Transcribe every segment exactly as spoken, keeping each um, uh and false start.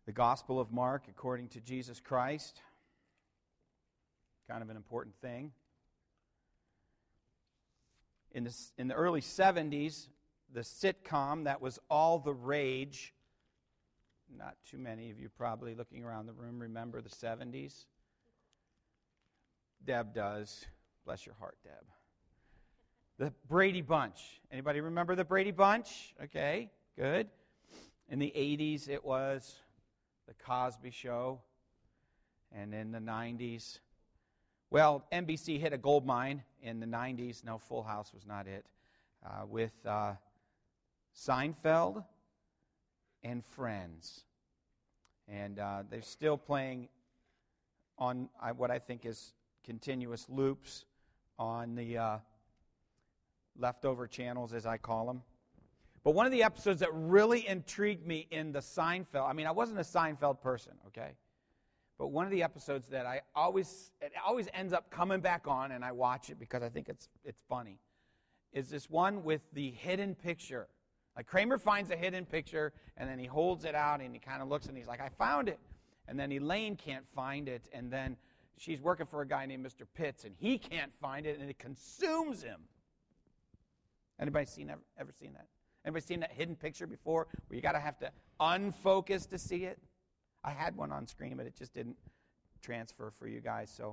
The Gospel of Mark according to Jesus Christ. Kind of an important thing. In the, in the early seventies, the sitcom that was all the rage, not too many of you probably looking around the room remember the seventies. Deb does. Bless your heart, Deb. The Brady Bunch. Anybody remember the Brady Bunch? Okay, good. In the eighties, it was The Cosby Show. And in the nineties, well, N B C hit a gold mine in the nineties. No, Full House was not it. Uh, with uh, Seinfeld and Friends. And uh, they're still playing on uh, what I think is continuous loops on the uh, leftover channels, as I call them. But one of the episodes that really intrigued me in the Seinfeld, I mean, I wasn't a Seinfeld person, okay? But one of the episodes that I always, it always ends up coming back on, and I watch it because I think it's it's funny, is this one with the hidden picture. Like Kramer finds a hidden picture, and then he holds it out, and he kind of looks, and he's like, I found it. And then Elaine can't find it, and then she's working for a guy named Mister Pitts, and he can't find it, and it consumes him. Anybody seen ever, ever seen that? Anybody seen that hidden picture before where you got to have to unfocus to see it? I had one on screen, but it just didn't transfer for you guys. So,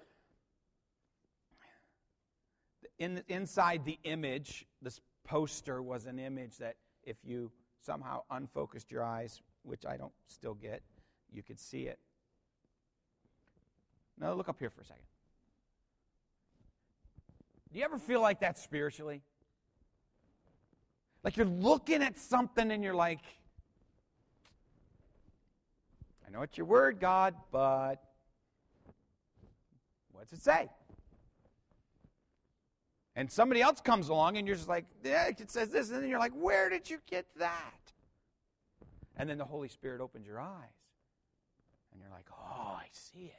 in inside the image, this poster was an image that if you somehow unfocused your eyes, which I don't still get, you could see it. Now look up here for a second. Do you ever feel like that spiritually? Like you're looking at something and you're like, I know it's your word, God, but what's it say? And somebody else comes along and you're just like, yeah, it says this. And then you're like, where did you get that? And then the Holy Spirit opens your eyes. And you're like, oh, I see it.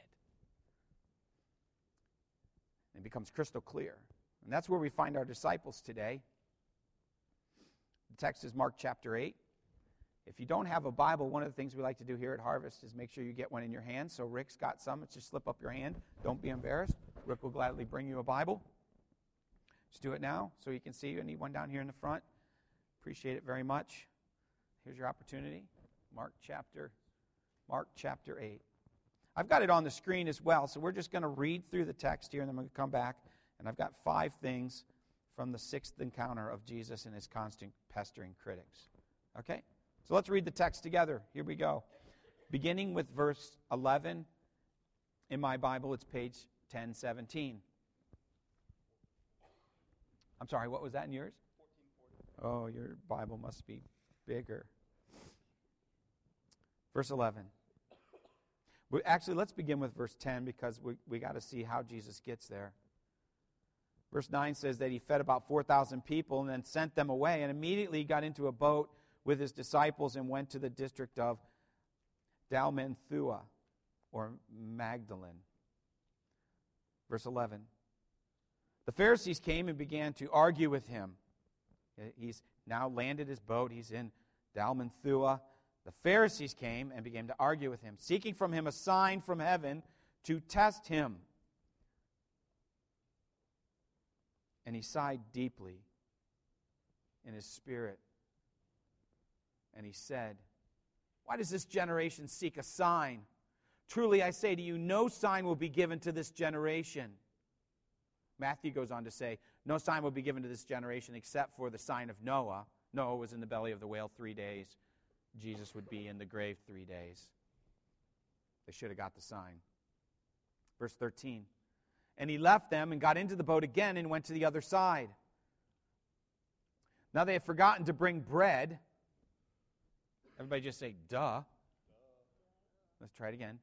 And it becomes crystal clear. And that's where we find our disciples today. The text is Mark chapter eight. If you don't have a Bible, one of the things we like to do here at Harvest is make sure you get one in your hand. So Rick's got some. It's just slip up your hand. Don't be embarrassed. Rick will gladly bring you a Bible. Just do it now so you can see. I need one down here in the front. Appreciate it very much. Here's your opportunity. Mark chapter, Mark chapter eight. I've got it on the screen as well, so we're just going to read through the text here, and then we're going to come back. And I've got five things from the sixth encounter of Jesus and his constant pestering critics. Okay? So let's read the text together. Here we go. Beginning with verse eleven. In my Bible, it's page ten seventeen. I'm sorry, what was that in yours? Oh, your Bible must be bigger. Verse eleven. We, actually, let's begin with verse ten because we, we got to see how Jesus gets there. Verse nine says that he fed about four thousand people and then sent them away, and immediately got into a boat with his disciples and went to the district of Dalmanutha, or Magdalene. Verse eleven. The Pharisees came and began to argue with him. He's now landed his boat. He's in Dalmanutha. The Pharisees came and began to argue with him, seeking from him a sign from heaven to test him. And he sighed deeply in his spirit. And he said, why does this generation seek a sign? Truly I say to you, no sign will be given to this generation. Matthew goes on to say, no sign will be given to this generation except for the sign of Noah. Noah was in the belly of the whale three days. Jesus would be in the grave three days. They should have got the sign. Verse thirteen. And he left them and got into the boat again and went to the other side. Now they had forgotten to bring bread. Everybody just say, duh. Duh. Let's try it again.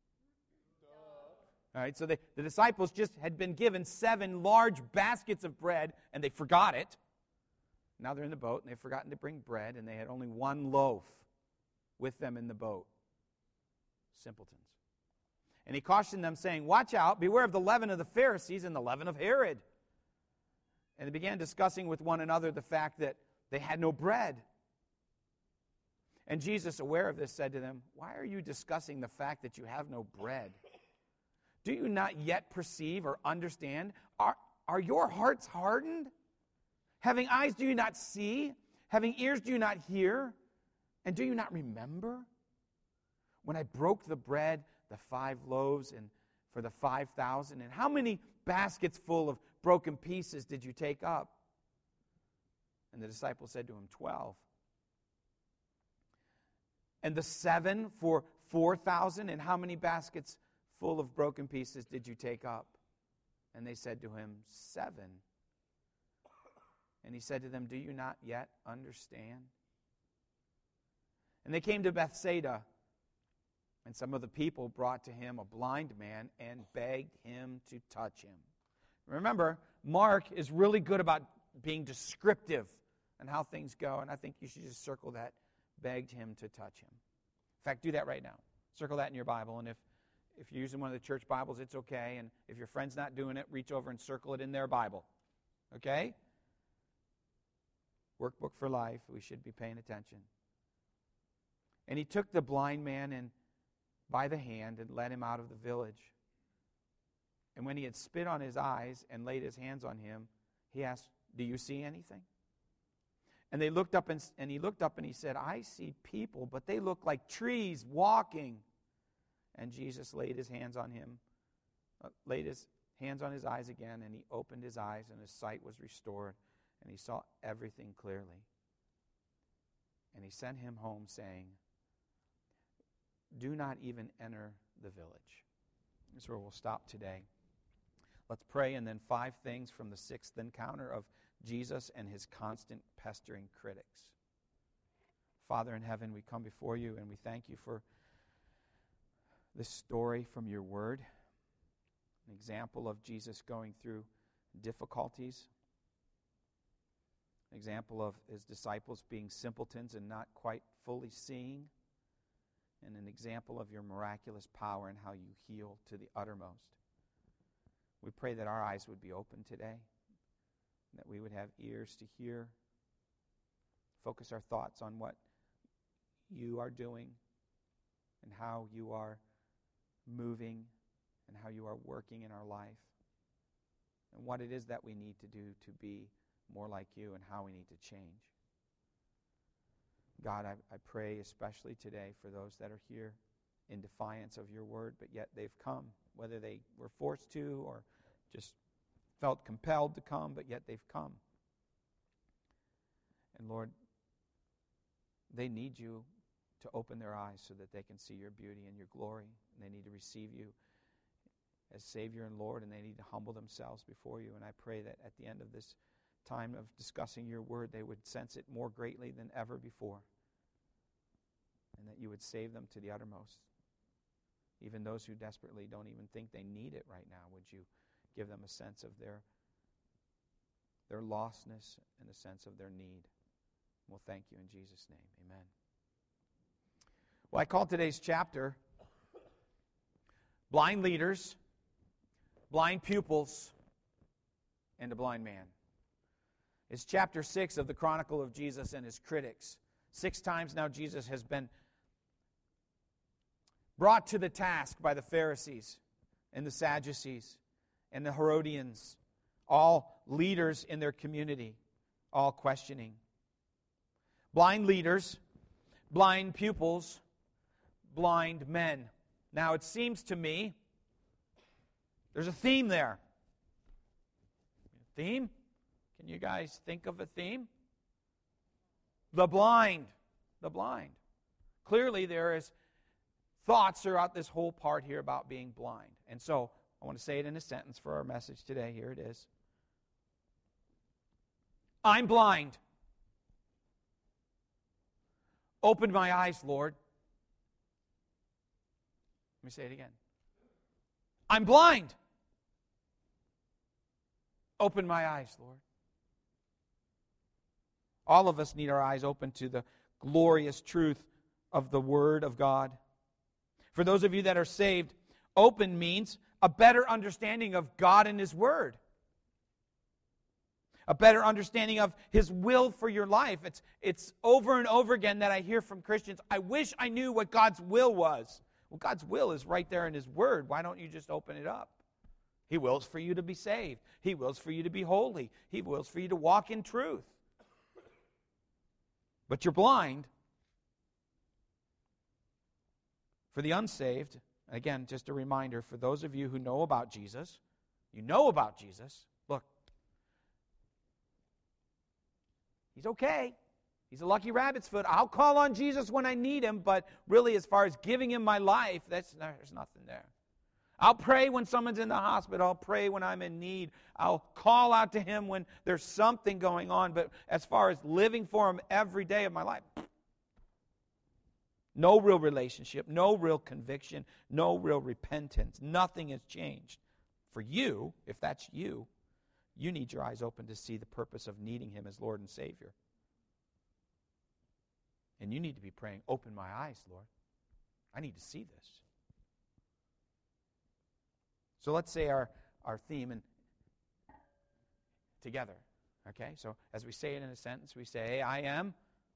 All right, so they, the disciples just had been given seven large baskets of bread, and they forgot it. Now they're in the boat, and they've forgotten to bring bread, and they had only one loaf with them in the boat. Simpletons. And he cautioned them, saying, watch out, beware of the leaven of the Pharisees and the leaven of Herod. And they began discussing with one another the fact that they had no bread. And Jesus, aware of this, said to them, "Why are you discussing the fact that you have no bread? Do you not yet perceive or understand? Are, are your hearts hardened? Having eyes, do you not see? Having ears, do you not hear? And do you not remember? When I broke the bread, the five loaves, and for the five thousand, and how many baskets full of broken pieces did you take up?" And the disciples said to him, twelve. "And the seven for four thousand, and how many baskets full of broken pieces did you take up?" And they said to him, seven. And he said to them, "Do you not yet understand?" And they came to Bethsaida, and some of the people brought to him a blind man and begged him to touch him. Remember, Mark is really good about being descriptive and how things go, and I think you should just circle that, begged him to touch him. In fact, do that right now. Circle that in your Bible, and if, if you're using one of the church Bibles, it's okay, and if your friend's not doing it, reach over and circle it in their Bible. Okay? Workbook for life, we should be paying attention. And he took the blind man and by the hand and led him out of the village. And when he had spit on his eyes and laid his hands on him, he asked, "Do you see anything?" And they looked up, and, and he looked up and he said, "I see people, but they look like trees walking." And Jesus laid his hands on him, uh, laid his hands on his eyes again, and he opened his eyes, and his sight was restored, and he saw everything clearly. And he sent him home, saying, "Do not even enter the village." That's where we'll stop today. Let's pray, and then five things from the sixth encounter of Jesus and his constant pestering critics. Father in heaven, we come before you, and we thank you for this story from your word, an example of Jesus going through difficulties, an example of his disciples being simpletons and not quite fully seeing, and an example of your miraculous power and how you heal to the uttermost. We pray that our eyes would be open today, that we would have ears to hear, focus our thoughts on what you are doing and how you are moving and how you are working in our life, and what it is that we need to do to be more like you and how we need to change. God, I, I pray especially today for those that are here in defiance of your word, but yet they've come, whether they were forced to or just felt compelled to come, but yet they've come. And Lord, they need you to open their eyes so that they can see your beauty and your glory, and they need to receive you as Savior and Lord, and they need to humble themselves before you. And I pray that at the end of this time of discussing your word, they would sense it more greatly than ever before, and that you would save them to the uttermost. Even those who desperately don't even think they need it right now, would you give them a sense of their, their lostness and a sense of their need. We'll thank you in Jesus' name. Amen. Well, I call today's chapter Blind Leaders, Blind Pupils, and a Blind Man. It's chapter six of the Chronicle of Jesus and his critics. Six times now Jesus has been brought to the task by the Pharisees and the Sadducees and the Herodians, all leaders in their community, all questioning. Blind leaders, blind pupils, blind men. Now it seems to me there's a theme there. Theme? Can you guys think of a theme? The blind. The blind. Clearly there is thoughts throughout this whole part here about being blind. And so I want to say it in a sentence for our message today. Here it is. I'm blind. Open my eyes, Lord. Let me say it again. I'm blind. Open my eyes, Lord. All of us need our eyes open to the glorious truth of the Word of God. For those of you that are saved, open means a better understanding of God and His Word. a better understanding of His will for your life. It's, it's over and over again that I hear from Christians, I wish I knew what God's will was. Well, God's will is right there in His Word. Why don't you just open it up? He wills for you to be saved. He wills for you to be holy. He wills for you to walk in truth. But you're blind. For the unsaved, again, just a reminder, for those of you who know about Jesus, you know about Jesus, look, He's okay. He's a lucky rabbit's foot. I'll call on Jesus when I need Him, but really as far as giving Him my life, that's, there's nothing there. I'll pray when someone's in the hospital. I'll pray when I'm in need. I'll call out to Him when there's something going on, but as far as living for Him every day of my life, no real relationship, no real conviction, no real repentance. Nothing has changed. For you, if that's you, you need your eyes open to see the purpose of needing Him as Lord and Savior. And you need to be praying, open my eyes, Lord. I need to see this. So let's say our, our theme and together. Okay? So as we say it in a sentence, we say, I am.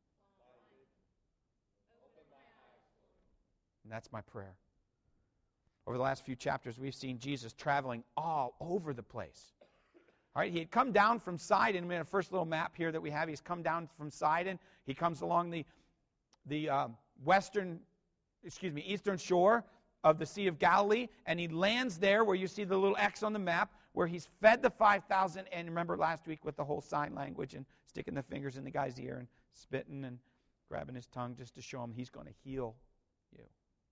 And that's my prayer. Over the last few chapters, we've seen Jesus traveling all over the place. All right, he had come down from Sidon. We have a first little map here that we have. He's come down from Sidon. He comes along the, the uh, western, excuse me, eastern shore of the Sea of Galilee, and he lands there where you see the little X on the map, where he's fed the five thousand, and remember last week with the whole sign language and sticking the fingers in the guy's ear and spitting and grabbing his tongue just to show him He's going to heal you.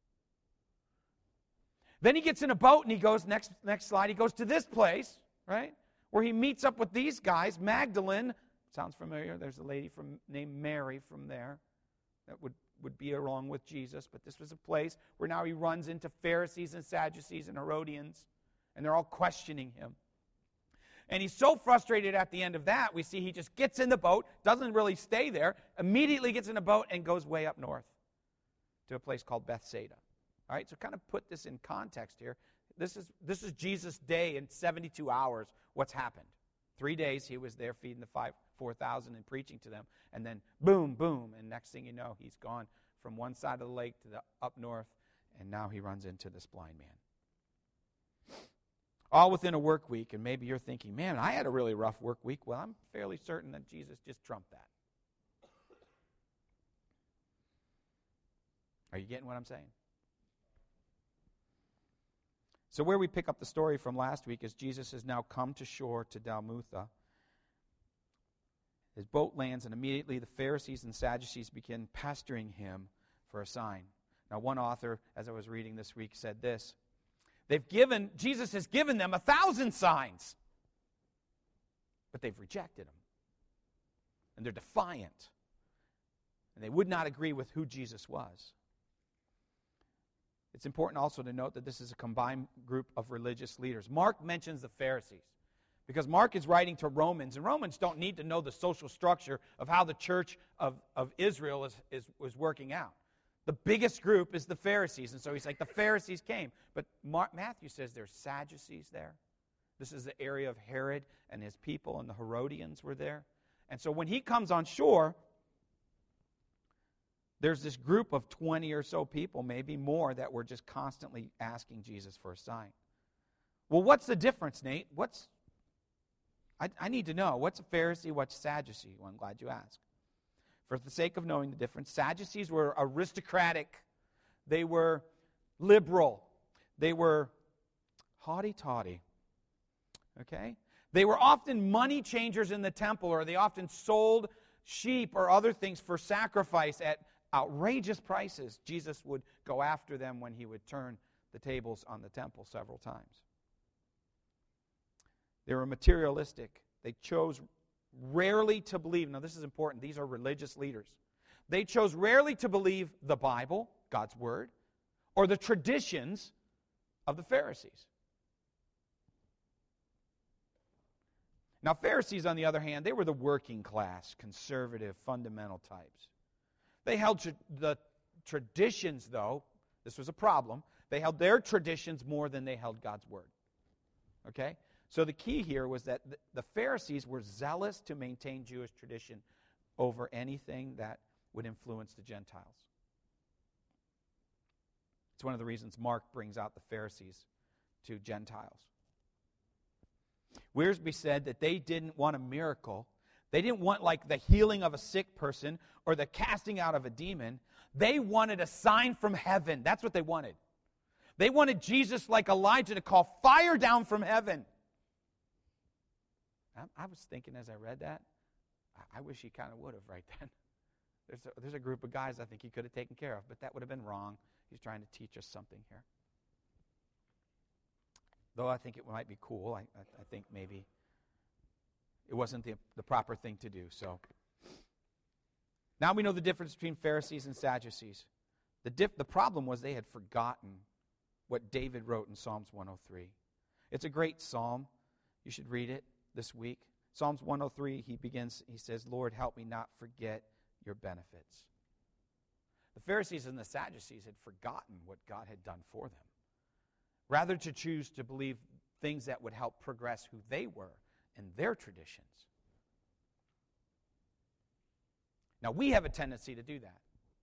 Then he gets in a boat and he goes, next, next slide, he goes to this place, right, where he meets up with these guys, Magdalene. Sounds familiar. There's a lady from named Mary from there that would, would be along with Jesus. But this was a place where now he runs into Pharisees and Sadducees and Herodians, and they're all questioning him. And he's so frustrated at the end of that, we see he just gets in the boat, doesn't really stay there, immediately gets in a boat and goes way up north to a place called Bethsaida. All right, so kind of put this in context here. This is this is Jesus' day in seventy-two hours. What's happened? Three days he was there feeding the five four thousand and preaching to them, and then boom, boom, and next thing you know, he's gone from one side of the lake to the up north, and now he runs into this blind man. All within a work week, and maybe you're thinking, man, I had a really rough work week. Well, I'm fairly certain that Jesus just trumped that. Are you getting what I'm saying? So where we pick up the story from last week is Jesus has now come to shore to Dalmutha. His boat lands, and immediately the Pharisees and Sadducees begin pestering him for a sign. Now, one author, as I was reading this week, said this. They've given, Jesus has given them a thousand signs, but they've rejected him. And they're defiant. And they would not agree with who Jesus was. It's important also to note that this is a combined group of religious leaders. Mark mentions the Pharisees because Mark is writing to Romans, and Romans don't need to know the social structure of how the church of, of Israel is, is, was working out. The biggest group is the Pharisees, and so he's like, the Pharisees came. But Mark, Matthew says there's Sadducees there. This is the area of Herod and his people, and the Herodians were there. And so when he comes on shore, there's this group of twenty or so people, maybe more, that were just constantly asking Jesus for a sign. Well, what's the difference, Nate? What's I, I need to know. What's a Pharisee? What's Sadducee? Well, I'm glad you asked. For the sake of knowing the difference, Sadducees were aristocratic. They were liberal. They were haughty-taughty. Okay? They were often money changers in the temple, or they often sold sheep or other things for sacrifice at outrageous prices. Jesus would go after them when he would turn the tables on the temple several times. They were materialistic. They chose rarely to believe. Now, this is important. These are religious leaders. They chose rarely to believe the Bible, God's Word, or the traditions of the Pharisees. Now, Pharisees, on the other hand, they were the working class, conservative, fundamental types. They held tra- the traditions, though. This was a problem. They held their traditions more than they held God's Word. Okay? So the key here was that the Pharisees were zealous to maintain Jewish tradition over anything that would influence the Gentiles. It's one of the reasons Mark brings out the Pharisees to Gentiles. Wiersbe said that they didn't want a miracle. They didn't want like the healing of a sick person or the casting out of a demon. They wanted a sign from heaven. That's what they wanted. They wanted Jesus, like Elijah, to call fire down from heaven. I, I was thinking as I read that, I, I wish he kind of would have right then. There's a, there's a group of guys I think he could have taken care of, but that would have been wrong. He's trying to teach us something here. Though I think it might be cool, I, I, I think maybe it wasn't the, the proper thing to do. So now we know the difference between Pharisees and Sadducees. The, dif- the problem was they had forgotten what David wrote in Psalms one oh three. It's a great psalm. You should read it this week. Psalms one oh three, he begins, he says, Lord, help me not forget your benefits. The Pharisees and the Sadducees had forgotten what God had done for them, rather to choose to believe things that would help progress who they were and their traditions. Now, we have a tendency to do that.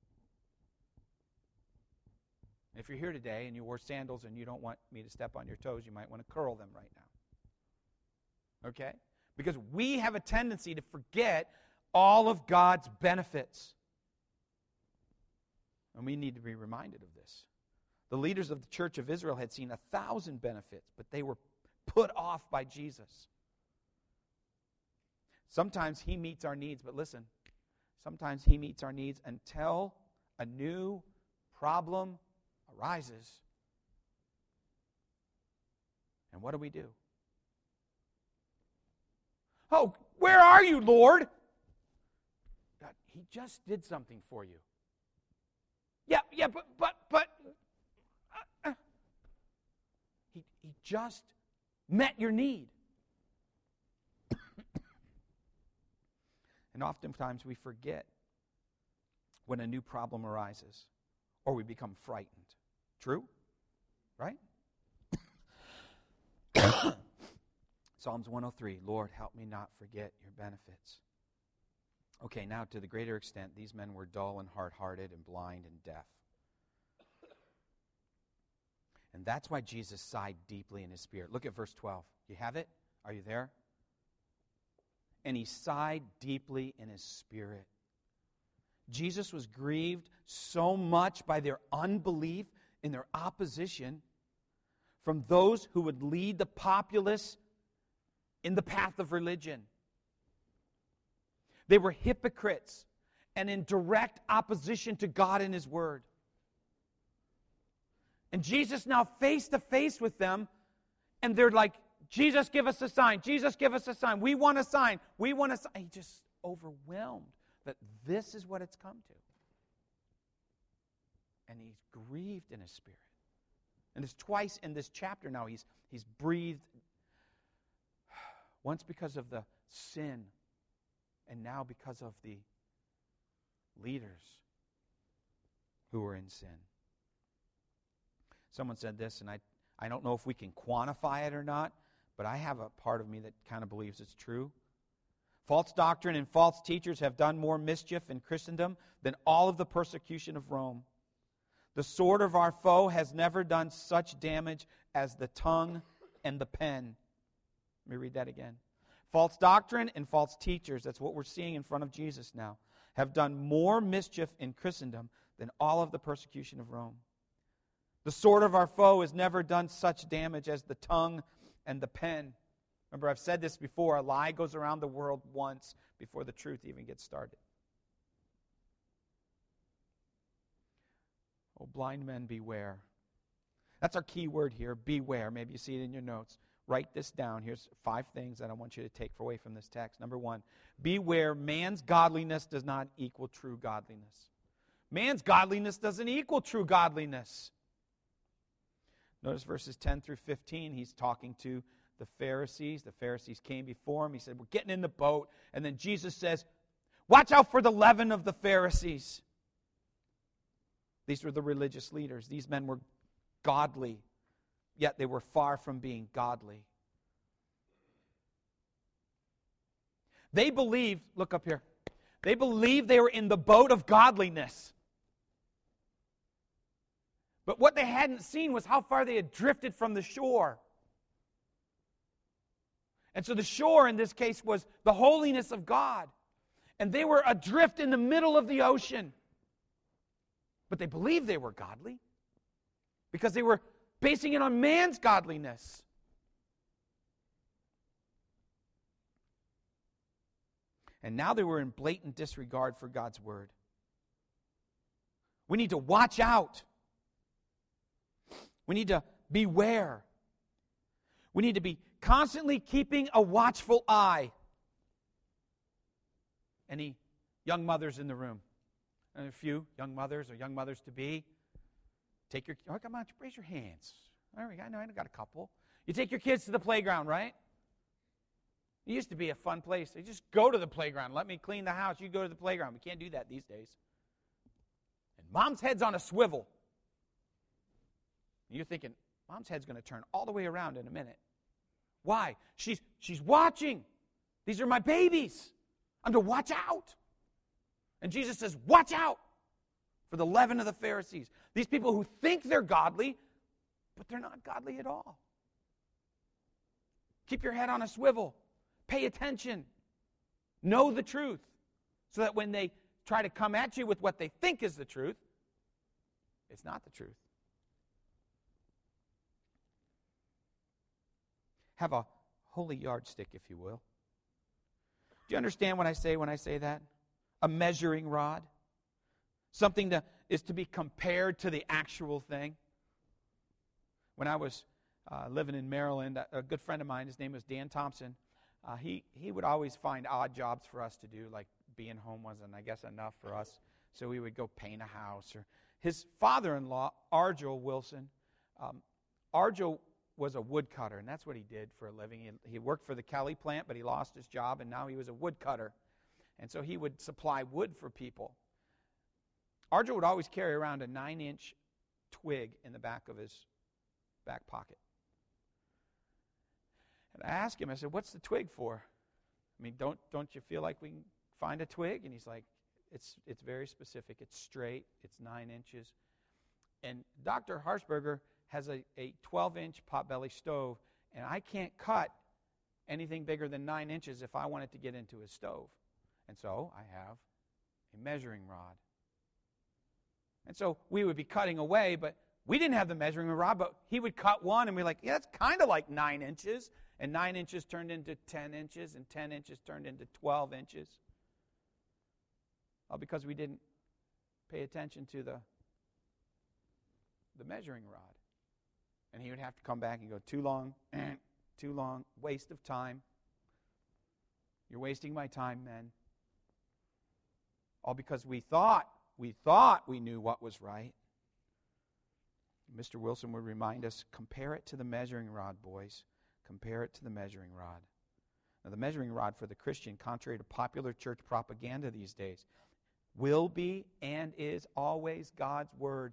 If you're here today and you wore sandals and you don't want me to step on your toes, you might want to curl them right now. Okay? Because we have a tendency to forget all of God's benefits. And we need to be reminded of this. The leaders of the church of Israel had seen a thousand benefits, but they were put off by Jesus. Sometimes he meets our needs, but listen, sometimes he meets our needs until a new problem arises. And what do we do? Oh, where are you, Lord? God, he just did something for you. Yeah, yeah, but, but, but, uh, uh. He, he just met your need. And oftentimes we forget when a new problem arises, or we become frightened. True? Right? Psalms one oh three, Lord, help me not forget your benefits. Okay, now to the greater extent, these men were dull and hard-hearted and blind and deaf. And that's why Jesus sighed deeply in his spirit. Look at verse twelve. You have it? Are you there? And he sighed deeply in his spirit. Jesus was grieved so much by their unbelief and their opposition from those who would lead the populace in the path of religion. They were hypocrites and in direct opposition to God and his word. And Jesus now face to face with them, and they're like, Jesus, give us a sign. Jesus, give us a sign. We want a sign. We want a sign. He just overwhelmed that this is what it's come to. And he's grieved in his spirit. And it's twice in this chapter now he's, he's breathed, once because of the sin, and now because of the leaders who were in sin. Someone said this, and I, I don't know if we can quantify it or not, but I have a part of me that kind of believes it's true. False doctrine and false teachers have done more mischief in Christendom than all of the persecution of Rome. The sword of our foe has never done such damage as the tongue and the pen. Let me read that again. False doctrine and false teachers, that's what we're seeing in front of Jesus now, have done more mischief in Christendom than all of the persecution of Rome. The sword of our foe has never done such damage as the tongue and the pen. Remember, I've said this before, a lie goes around the world once before the truth even gets started. Oh, blind men, beware. That's our key word here, beware. Maybe you see it in your notes. Write this down. Here's five things that I want you to take away from this text. Number one, beware, man's godliness does not equal true godliness. Man's godliness doesn't equal true godliness. Notice verses ten through fifteen. He's talking to the Pharisees. The Pharisees came before him. He said, we're getting in the boat. And then Jesus says, watch out for the leaven of the Pharisees. These were the religious leaders. These men were godly, yet they were far from being godly. They believed, look up here, they believed they were in the boat of godliness. But what they hadn't seen was how far they had drifted from the shore. And so the shore in this case was the holiness of God. And they were adrift in the middle of the ocean. But they believed they were godly because they were basing it on man's godliness. And now they were in blatant disregard for God's word. We need to watch out. We need to beware. We need to be constantly keeping a watchful eye. Any young mothers in the room? And a few young mothers or young mothers to be. Take your oh, come on, raise your hands. There we go. I know I got a couple. You take your kids to the playground, right? It used to be a fun place. They just go to the playground. Let me clean the house. You go to the playground. We can't do that these days. And mom's head's on a swivel. And you're thinking, mom's head's going to turn all the way around in a minute. Why? She's she's watching. These are my babies. I'm to watch out. And Jesus says, watch out for the leaven of the Pharisees. These people who think they're godly, but they're not godly at all. Keep your head on a swivel. Pay attention. Know the truth. So that when they try to come at you with what they think is the truth, it's not the truth. Have a holy yardstick, if you will. Do you understand what I say when I say that? A measuring rod. Something that is to be compared to the actual thing. When I was uh, living in Maryland, a good friend of mine, his name was Dan Thompson, uh, he, he would always find odd jobs for us to do, like being home wasn't, I guess, enough for us. So we would go paint a house. Or his father-in-law, Argel Wilson, um, Argel was a woodcutter, and that's what he did for a living. He, he worked for the Kelly plant, but he lost his job, and now he was a woodcutter. And so he would supply wood for people. Argel would always carry around a nine-inch twig in the back of his back pocket. And I asked him, I said, what's the twig for? I mean, don't don't you feel like we can find a twig? And he's like, it's it's very specific. It's straight. It's nine inches. And Doctor Harshberger has a, a twelve-inch potbelly stove, and I can't cut anything bigger than nine inches if I want it to get into his stove. And so I have a measuring rod. And so we would be cutting away, but we didn't have the measuring rod, but he would cut one, and we're like, yeah, it's kind of like nine inches. And nine inches turned into ten inches, and ten inches turned into twelve inches. All because we didn't pay attention to the, the measuring rod. And he would have to come back and go, too long, too long, waste of time. You're wasting my time, men. All because we thought, we thought we knew what was right. Mister Wilson would remind us, compare it to the measuring rod, boys. Compare it to the measuring rod. Now, the measuring rod for the Christian, contrary to popular church propaganda these days, will be and is always God's word.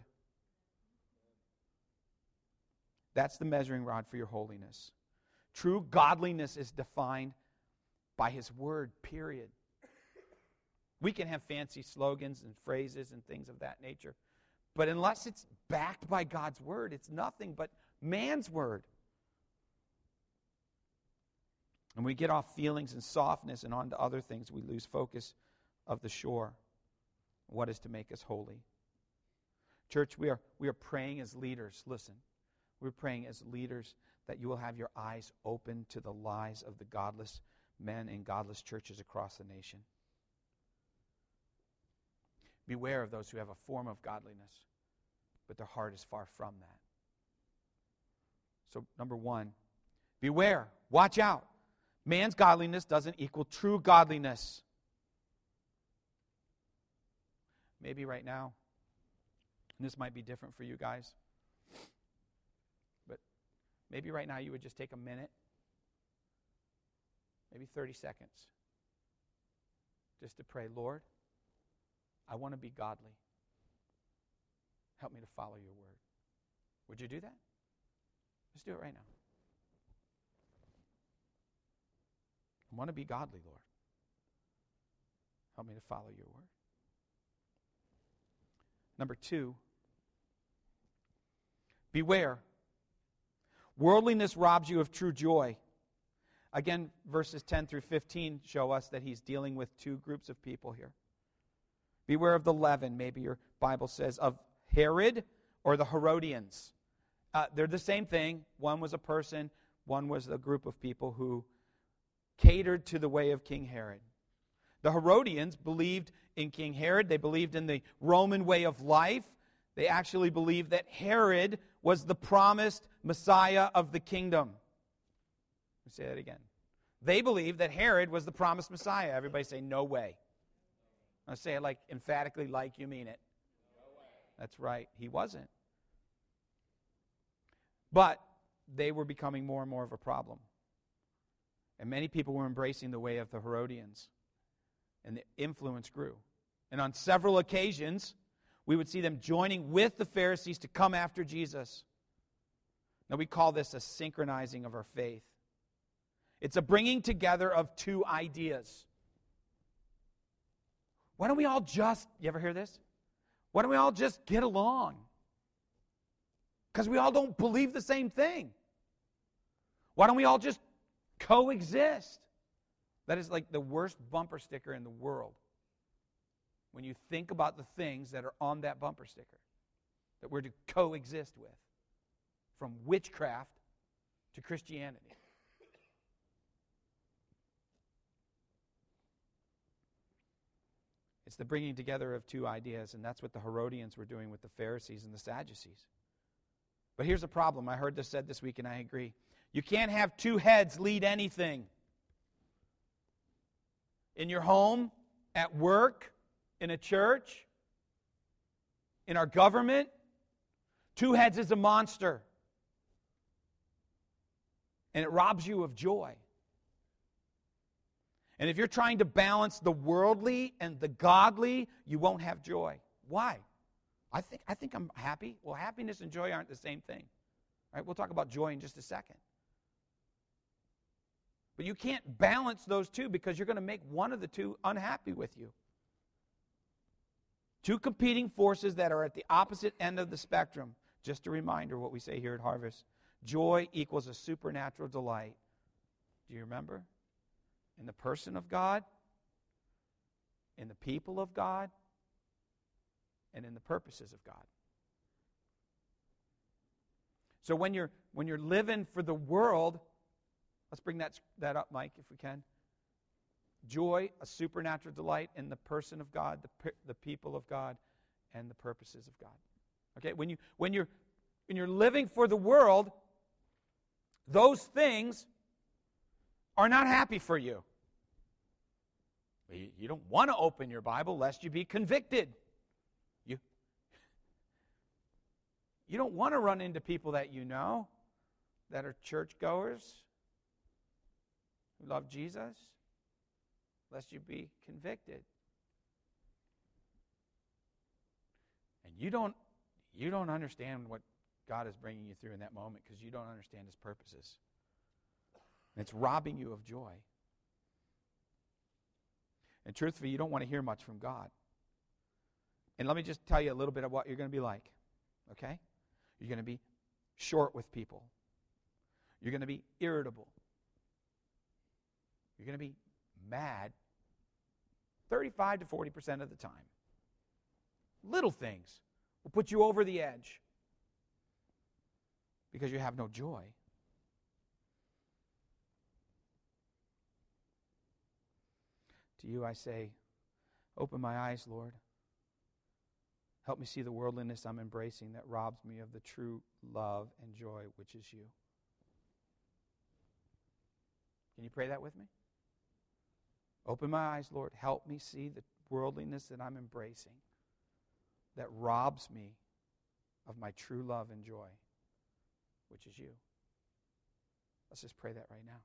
That's the measuring rod for your holiness. True godliness is defined by His word, period. We can have fancy slogans and phrases and things of that nature, but unless it's backed by God's word, it's nothing but man's word. And we get off feelings and softness and on to other things, we lose focus of the shore. What is to make us holy? Church, we are, we are praying as leaders. Listen, we're praying as leaders that you will have your eyes open to the lies of the godless men and godless churches across the nation. Beware of those who have a form of godliness, but their heart is far from that. So, number one, beware, watch out. Man's godliness doesn't equal true godliness. Maybe right now, and this might be different for you guys, but maybe right now you would just take a minute, maybe thirty seconds, just to pray, Lord, I want to be godly. Help me to follow your word. Would you do that? Let's do it right now. I want to be godly, Lord. Help me to follow your word. Number two, beware. Worldliness robs you of true joy. Again, verses ten through fifteen show us that he's dealing with two groups of people here. Beware of the leaven, maybe your Bible says, of Herod or the Herodians. Uh, they're the same thing. One was a person, one was a group of people who catered to the way of King Herod. The Herodians believed in King Herod. They believed in the Roman way of life. They actually believed that Herod was the promised Messiah of the kingdom. Let me say that again. They believed that Herod was the promised Messiah. Everybody say, no way. I say it like emphatically like you mean it. No way. That's right. He wasn't. But they were becoming more and more of a problem. And many people were embracing the way of the Herodians. And the influence grew. And on several occasions, we would see them joining with the Pharisees to come after Jesus. Now, we call this a synchronizing of our faith. It's a bringing together of two ideas. Why don't we all just, you ever hear this? Why don't we all just get along? Because we all don't believe the same thing. Why don't we all just coexist? That is like the worst bumper sticker in the world. When you think about the things that are on that bumper sticker that we're to coexist with, from witchcraft to Christianity. It's the bringing together of two ideas, and that's what the Herodians were doing with the Pharisees and the Sadducees. But here's the problem. I heard this said this week, and I agree. You can't have two heads lead anything. In your home, at work, in a church, in our government, two heads is a monster. And it robs you of joy. And if you're trying to balance the worldly and the godly, you won't have joy. Why? I think I think I'm happy. Well, happiness and joy aren't the same thing. All right, we'll talk about joy in just a second. But you can't balance those two because you're going to make one of the two unhappy with you. Two competing forces that are at the opposite end of the spectrum. Just a reminder what we say here at Harvest. Joy equals a supernatural delight. Do you remember? In the person of God, in the people of God, and in the purposes of God. So when you're when you're living for the world, let's bring that, that up, Mike, if we can. Joy, a supernatural delight in the person of God, the, the people of God, and the purposes of God. Okay, when you when you're when you're living for the world, those things are not happy for you. You, you don't want to open your Bible lest you be convicted. You, you don't want to run into people that you know that are churchgoers who love Jesus lest you be convicted. And you don't you don't understand what God is bringing you through in that moment because you don't understand His purposes. And it's robbing you of joy. And truthfully, you don't want to hear much from God. And let me just tell you a little bit of what you're going to be like. Okay? You're going to be short with people. You're going to be irritable. You're going to be mad thirty-five to forty percent of the time. Little things will put you over the edge because you have no joy. To you I say, open my eyes, Lord. Help me see the worldliness I'm embracing that robs me of the true love and joy, which is you. Can you pray that with me? Open my eyes, Lord. Help me see the worldliness that I'm embracing that robs me of my true love and joy, which is you. Let's just pray that right now.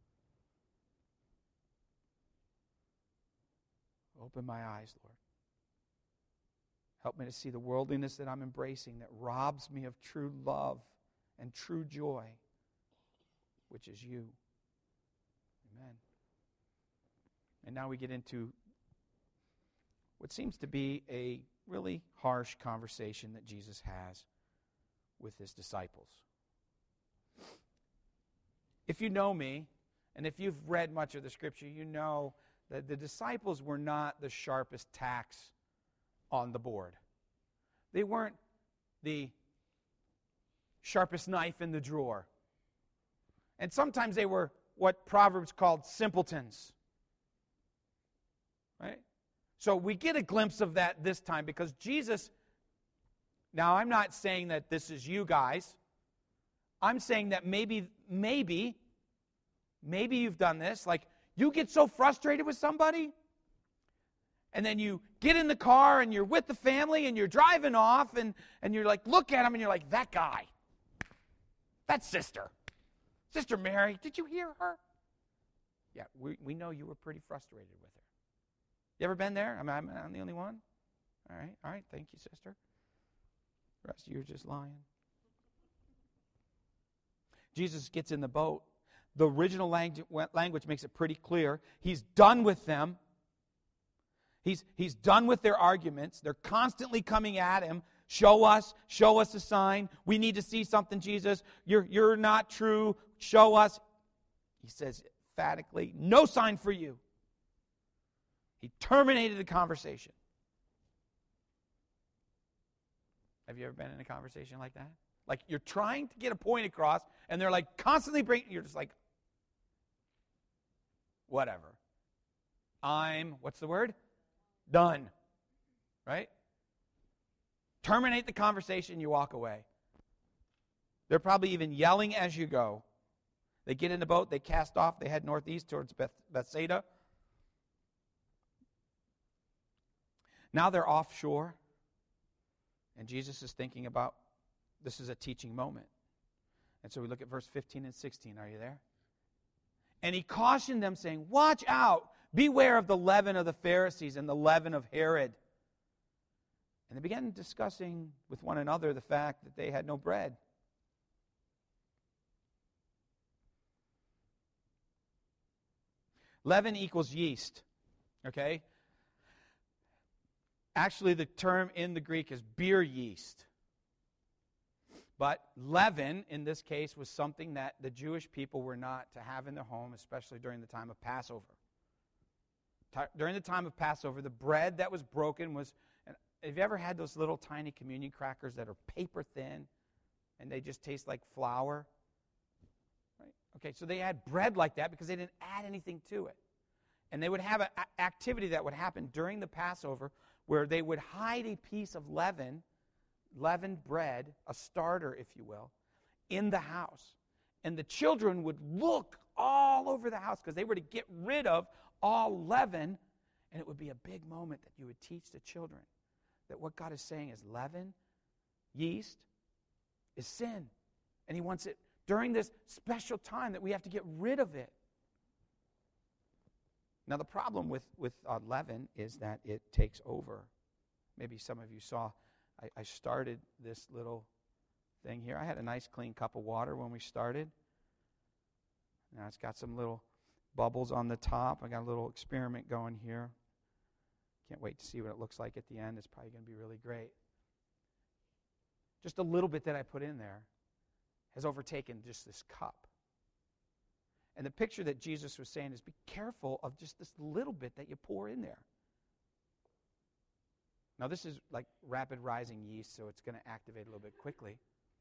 Open my eyes, Lord. Help me to see the worldliness that I'm embracing that robs me of true love and true joy, which is you. Amen. And now we get into what seems to be a really harsh conversation that Jesus has with his disciples. If you know me, and if you've read much of the Scripture, you know that the disciples were not the sharpest tacks on the board. They weren't the sharpest knife in the drawer. And sometimes they were what Proverbs called simpletons. Right? So we get a glimpse of that this time because Jesus, now I'm not saying that this is you guys. I'm saying that maybe, maybe, maybe you've done this. Like, you get so frustrated with somebody, and then you get in the car, and you're with the family, and you're driving off, and, and you're like, look at him, and you're like, that guy, that sister, Sister Mary, did you hear her? Yeah, we, we know you were pretty frustrated with her. You ever been there? I mean, I'm, I'm the only one? All right, all right, thank you, sister. The rest of you are just lying. Jesus gets in the boat. The original language, language makes it pretty clear. He's done with them. He's, he's done with their arguments. They're constantly coming at him. Show us. Show us a sign. We need to see something, Jesus. You're, you're not true. Show us. He says emphatically, no sign for you. He terminated the conversation. Have you ever been in a conversation like that? Like, you're trying to get a point across, and they're like constantly bringing, you're just like, whatever. I'm, what's the word? Done. Right? Terminate the conversation, you walk away. They're probably even yelling as you go. They get in the boat, they cast off, they head northeast towards Beth- Bethsaida. Now they're offshore, and Jesus is thinking about, this is a teaching moment. And so we look at verse fifteen and sixteen. Are you there? And he cautioned them, saying, watch out, beware of the leaven of the Pharisees and the leaven of Herod. And they began discussing with one another the fact that they had no bread. Leaven equals yeast, okay? Actually, the term in the Greek is beer yeast. But leaven, in this case, was something that the Jewish people were not to have in their home, especially during the time of Passover. During the time of Passover, the bread that was broken was... Have you ever had those little tiny communion crackers that are paper thin and they just taste like flour? Right? Okay, so they had bread like that because they didn't add anything to it. And they would have an activity that would happen during the Passover where they would hide a piece of leaven, leavened bread, a starter, if you will, in the house. And the children would look all over the house because they were to get rid of all leaven, and it would be a big moment that you would teach the children that what God is saying is leaven, yeast, is sin. And he wants it during this special time that we have to get rid of it. Now, the problem with, with uh, leaven is that it takes over. Maybe some of you saw, I, I started this little thing here. I had a nice clean cup of water when we started. Now it's got some little bubbles on the top. I got a little experiment going here. Can't wait to see what it looks like at the end. It's probably going to be really great. Just a little bit that I put in there has overtaken just this cup. And the picture that Jesus was saying is be careful of just this little bit that you pour in there. Now this is like rapid rising yeast, so it's going to activate a little bit quickly.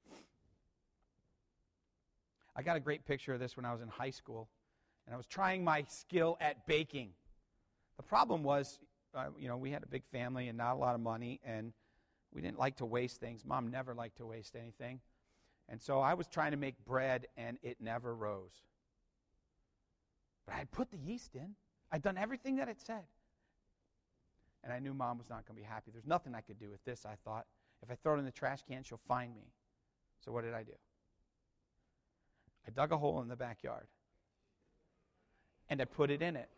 I got a great picture of this when I was in high school, and I was trying my skill at baking. The problem was, Uh, you know, we had a big family and not a lot of money, and we didn't like to waste things. Mom never liked to waste anything. And so I was trying to make bread, and it never rose. But I had put the yeast in. I'd done everything that it said. And I knew Mom was not going to be happy. There's nothing I could do with this, I thought. If I throw it in the trash can, she'll find me. So what did I do? I dug a hole in the backyard, and I put it in it.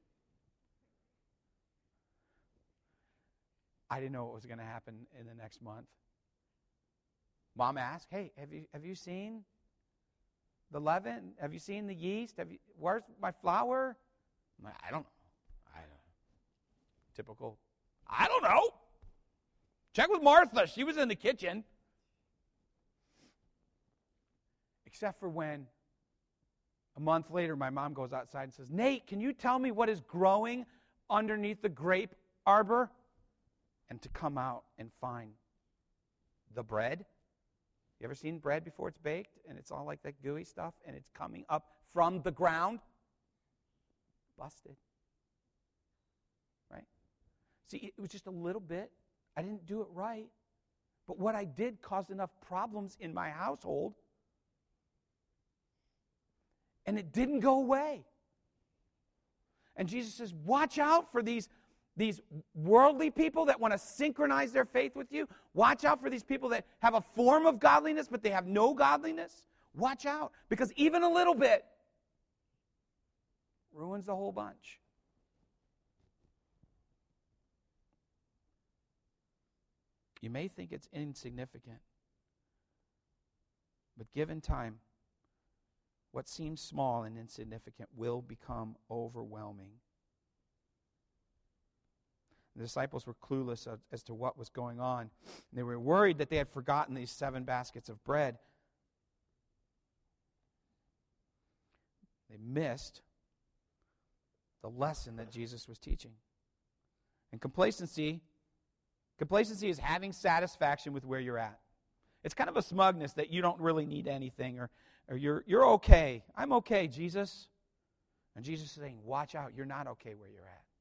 I didn't know what was going to happen in the next month. Mom asked, hey, have you have you seen the leaven? Have you seen the yeast? Have you, where's my flour? I'm like, I don't know. I don't know. Typical I don't know. Check with Martha. She was in the kitchen. Except for when a month later my mom goes outside and says, Nate, can you tell me what is growing underneath the grape arbor? And to come out and find the bread. You ever seen bread before it's baked and it's all like that gooey stuff and it's coming up from the ground? Busted. Right? See, it was just a little bit. I didn't do it right. But what I did caused enough problems in my household. And it didn't go away. And Jesus says, watch out for these, these worldly people that want to synchronize their faith with you. Watch out for these people that have a form of godliness, but they have no godliness. Watch out, because even a little bit ruins the whole bunch. You may think it's insignificant, but given time, what seems small and insignificant will become overwhelming. The disciples were clueless as to what was going on. They were worried that they had forgotten these seven baskets of bread. They missed the lesson that Jesus was teaching. And complacency, complacency is having satisfaction with where you're at. It's kind of a smugness that you don't really need anything, or, or you're, you're okay. I'm okay, Jesus. And Jesus is saying, watch out, you're not okay where you're at.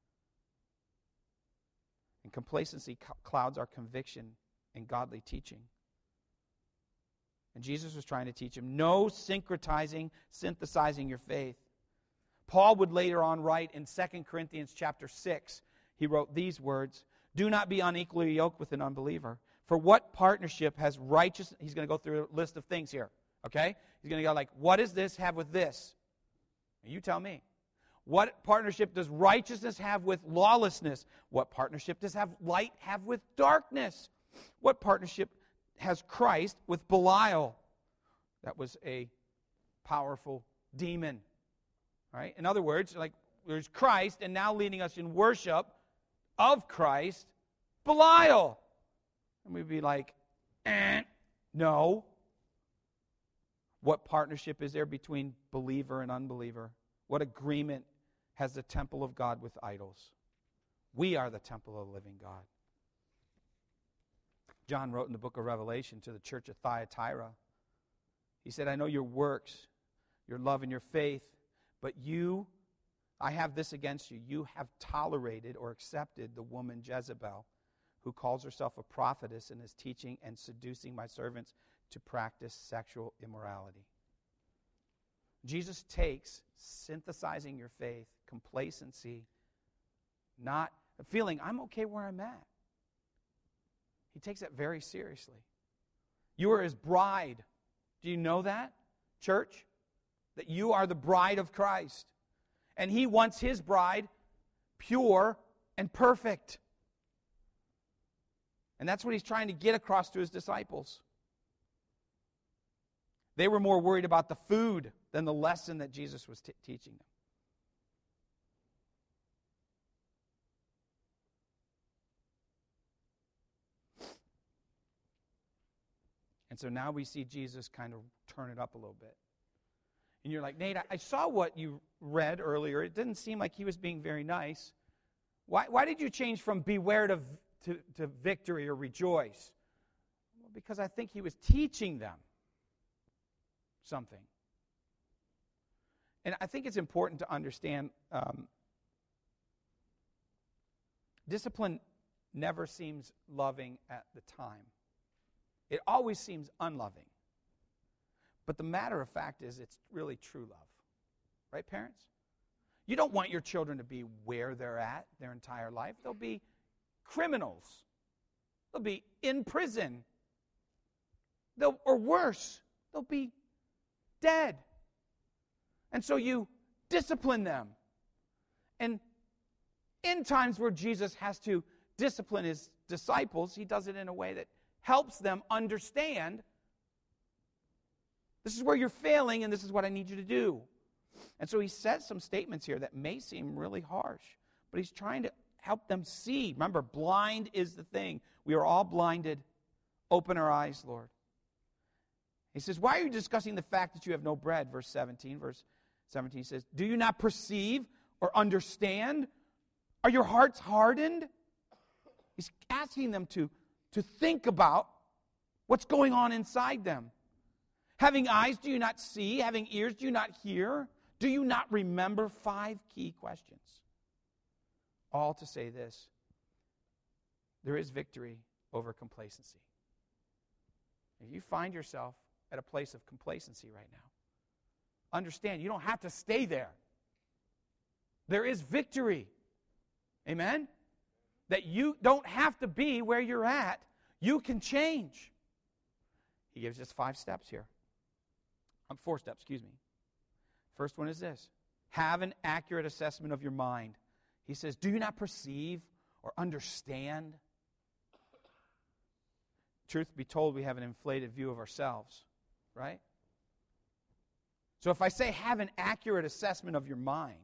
And complacency clouds our conviction in godly teaching. And Jesus was trying to teach him, no syncretizing, synthesizing your faith. Paul would later on write in Second Corinthians chapter six, he wrote these words, do not be unequally yoked with an unbeliever. For what partnership has righteousness? He's going to go through a list of things here, okay? He's going to go like, what does this have with this? You tell me. What partnership does righteousness have with lawlessness? What partnership does have light have with darkness? What partnership has Christ with Belial? That was a powerful demon. All right? In other words, like there's Christ, and now leading us in worship of Christ, Belial. And we'd be like, eh, no. What partnership is there between believer and unbeliever? What agreement has the temple of God with idols? We are the temple of the living God. John wrote in the book of Revelation to the church of Thyatira. He said, I know your works, your love and your faith, but you, I have this against you. You have tolerated or accepted the woman Jezebel, who calls herself a prophetess and is teaching and seducing my servants to practice sexual immorality. Jesus takes synthesizing your faith, complacency, not feeling, I'm okay where I'm at. He takes that very seriously. You are his bride. Do you know that, church? That you are the bride of Christ. And he wants his bride pure and perfect. And that's what he's trying to get across to his disciples. They were more worried about the food than the lesson that Jesus was t- teaching them. And so now we see Jesus kind of turn it up a little bit. And you're like, Nate, I, I saw what you read earlier. It didn't seem like he was being very nice. Why, why did you change from beware to, to, to victory or rejoice? Well, because I think he was teaching them something. And I think it's important to understand um, discipline never seems loving at the time. It always seems unloving. But the matter of fact is it's really true love. Right, parents? You don't want your children to be where they're at their entire life. They'll be criminals. They'll be in prison. They'll, or worse, they'll be dead. And so you discipline them. And in times where Jesus has to discipline his disciples, he does it in a way that helps them understand this is where you're failing and this is what I need you to do. And so he says some statements here that may seem really harsh, but he's trying to Help them see. Remember, blind is the thing. We are all blinded. Open our eyes, Lord. He says, why are you discussing the fact that you have no bread? Verse seventeen. Verse seventeen says, do you not perceive or understand? Are your hearts hardened? He's asking them to, to think about what's going on inside them. Having eyes, do you not see? Having ears, do you not hear? Do you not remember? Five key questions. All to say this: there is victory over complacency. If you find yourself at a place of complacency right now, understand you don't have to stay there. There is victory. Amen? That you don't have to be where you're at. You can change. He gives us five steps here. Um, four steps, excuse me. First one is this: have an accurate assessment of your mind. He says, do you not perceive or understand? Truth be told, we have an inflated view of ourselves, right? So if I say have an accurate assessment of your mind,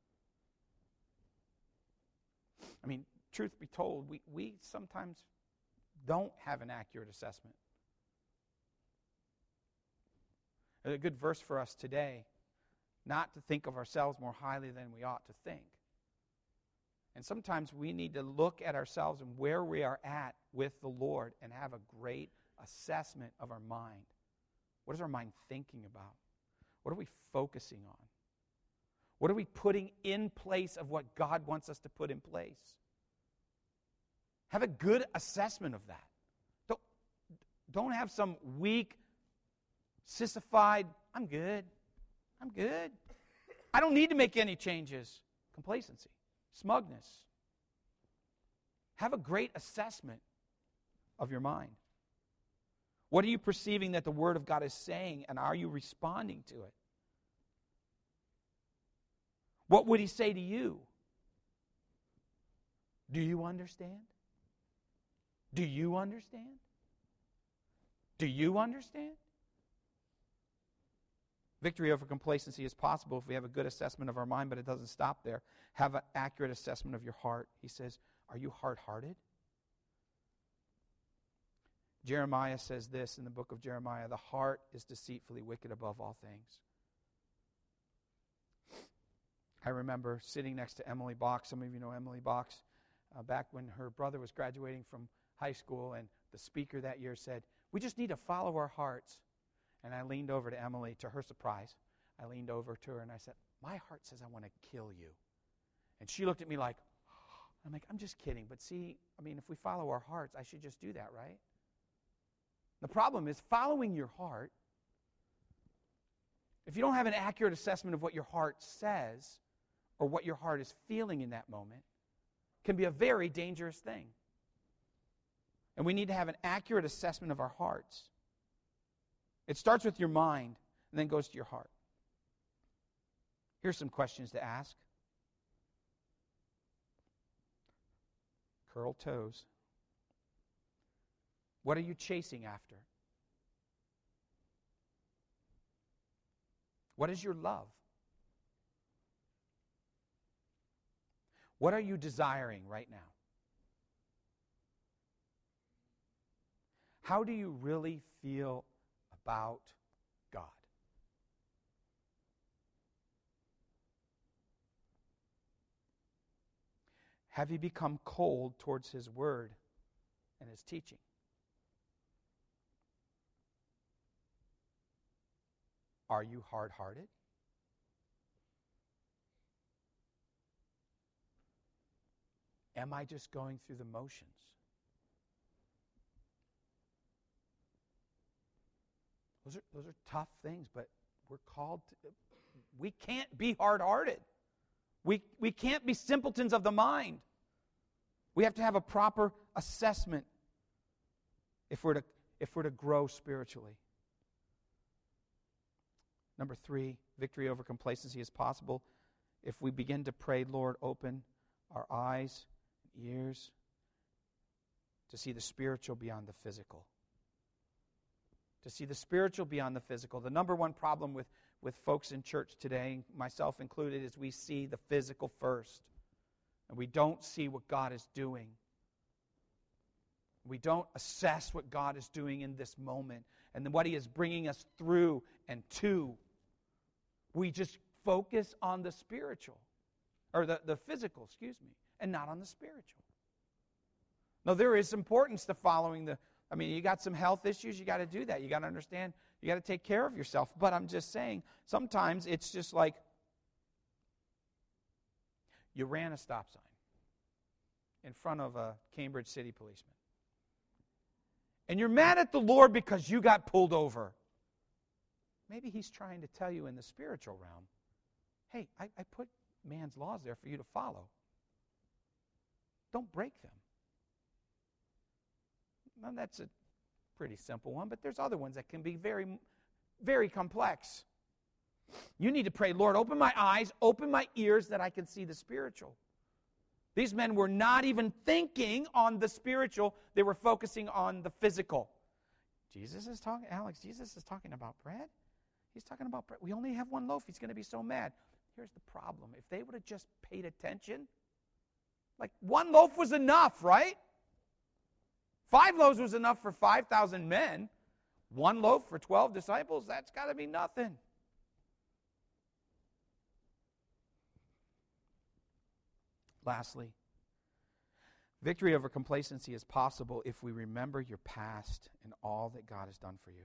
I mean, truth be told, we, we sometimes don't have an accurate assessment. A good verse for us today, not to think of ourselves more highly than we ought to think. And sometimes we need to look at ourselves and where we are at with the Lord and have a great assessment of our mind. What is our mind thinking about? What are we focusing on? What are we putting in place of what God wants us to put in place? Have a good assessment of that. Don't, don't have some weak, sissified, I'm good, I'm good. I don't need to make any changes. Complacency. Smugness. Have a great assessment of your mind. What are you perceiving that the Word of God is saying, and are you responding to it? What would He say to you? Do you understand? Do you understand? Do you understand? Victory over complacency is possible if we have a good assessment of our mind, but it doesn't stop there. Have an accurate assessment of your heart. He says, are you hard-hearted? Jeremiah says this in the book of Jeremiah: the heart is deceitfully wicked above all things. I remember sitting next to Emily Box. Some of you know Emily Box. Uh, back when her brother was graduating from high school, and the speaker that year said, we just need to follow our hearts. And I leaned over to Emily. To her surprise, I leaned over to her and I said, my heart says I want to kill you. And she looked at me like, I'm like, I'm just kidding. But see, I mean, if we follow our hearts, I should just do that, right? The problem is following your heart. If you don't have an accurate assessment of what your heart says or what your heart is feeling in that moment, can be a very dangerous thing. And we need to have an accurate assessment of our hearts. It starts with your mind and then goes to your heart. Here's some questions to ask. Curl toes. What are you chasing after? What is your love? What are you desiring right now? How do you really feel about God? Have you become cold towards His Word and His teaching? Are you hard-hearted? Am I just going through the motions? Those are, those are tough things, but we're called to, we can't be hard-hearted. We, we can't be simpletons of the mind. We have to have a proper assessment if we're to, if we're to grow spiritually. Number three, victory over complacency is possible if we begin to pray, Lord, open our eyes and ears to see the spiritual beyond the physical. To see the spiritual beyond the physical. The number one problem with, with folks in church today, myself included, is we see the physical first. and we don't see what God is doing. We don't assess what God is doing in this moment and then what He is bringing us through and to. We just focus on the spiritual, or the, the physical, excuse me, and not on the spiritual. Now, there is importance to following the, I mean, you got some health issues, you got to do that. You got to understand, you got to take care of yourself. But I'm just saying, sometimes it's just like you ran a stop sign in front of a Cambridge City policeman. And you're mad at the Lord because you got pulled over. Maybe He's trying to tell you in the spiritual realm, hey, I, I put man's laws there for you to follow. Don't break them. Now, that's a pretty simple one, but there's other ones that can be very, very complex. You need to pray, Lord, open my eyes, open my ears that I can see the spiritual. These men were not even thinking on the spiritual. They were focusing on the physical. Jesus is talking, Alex, Jesus is talking about bread. He's talking about bread. We only have one loaf. He's going to be so mad. Here's the problem. If they would have just paid attention, like one loaf was enough, right? Five loaves was enough for five thousand men. One loaf for twelve disciples, that's got to be nothing. Lastly, victory over complacency is possible if we remember your past and all that God has done for you.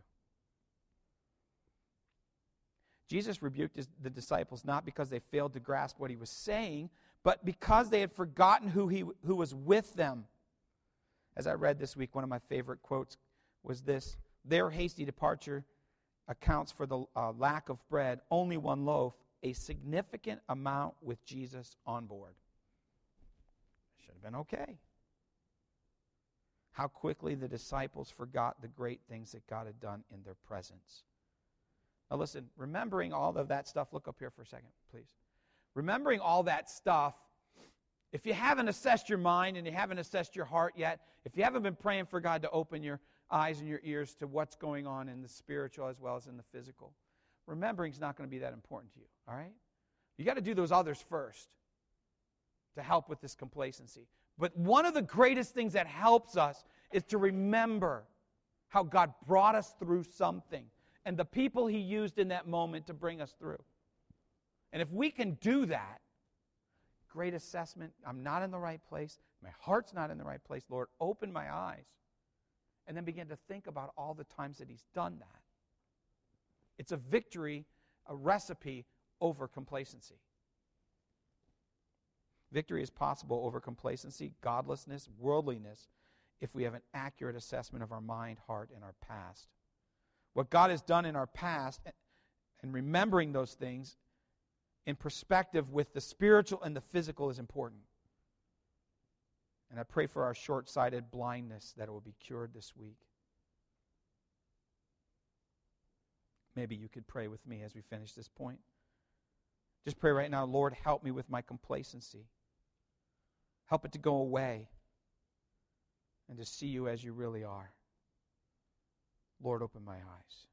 Jesus rebuked his, the disciples not because they failed to grasp what He was saying, but because they had forgotten who he who was with them. As I read this week, one of my favorite quotes was this: their hasty departure accounts for the uh, lack of bread, only one loaf, a significant amount with Jesus on board. Should have been okay. How quickly the disciples forgot the great things that God had done in their presence. Now listen, remembering all of that stuff, look up here for a second, please. Remembering all that stuff, if you haven't assessed your mind and you haven't assessed your heart yet, if you haven't been praying for God to open your eyes and your ears to what's going on in the spiritual as well as in the physical, remembering is not going to be that important to you, all right? You got to do those others first to help with this complacency. But one of the greatest things that helps us is to remember how God brought us through something and the people He used in that moment to bring us through. And if we can do that, great assessment, I'm not in the right place, my heart's not in the right place, Lord, open my eyes. And then begin to think about all the times that He's done that. It's a victory, a recipe over complacency. Victory is possible over complacency, godlessness, worldliness, if we have an accurate assessment of our mind, heart, and our past. What God has done in our past, and remembering those things in perspective with the spiritual and the physical, is important. And I pray for our short-sighted blindness that it will be cured this week. Maybe you could pray with me as we finish this point. Just pray right now, Lord, help me with my complacency. Help it to go away and to see You as You really are. Lord, open my eyes.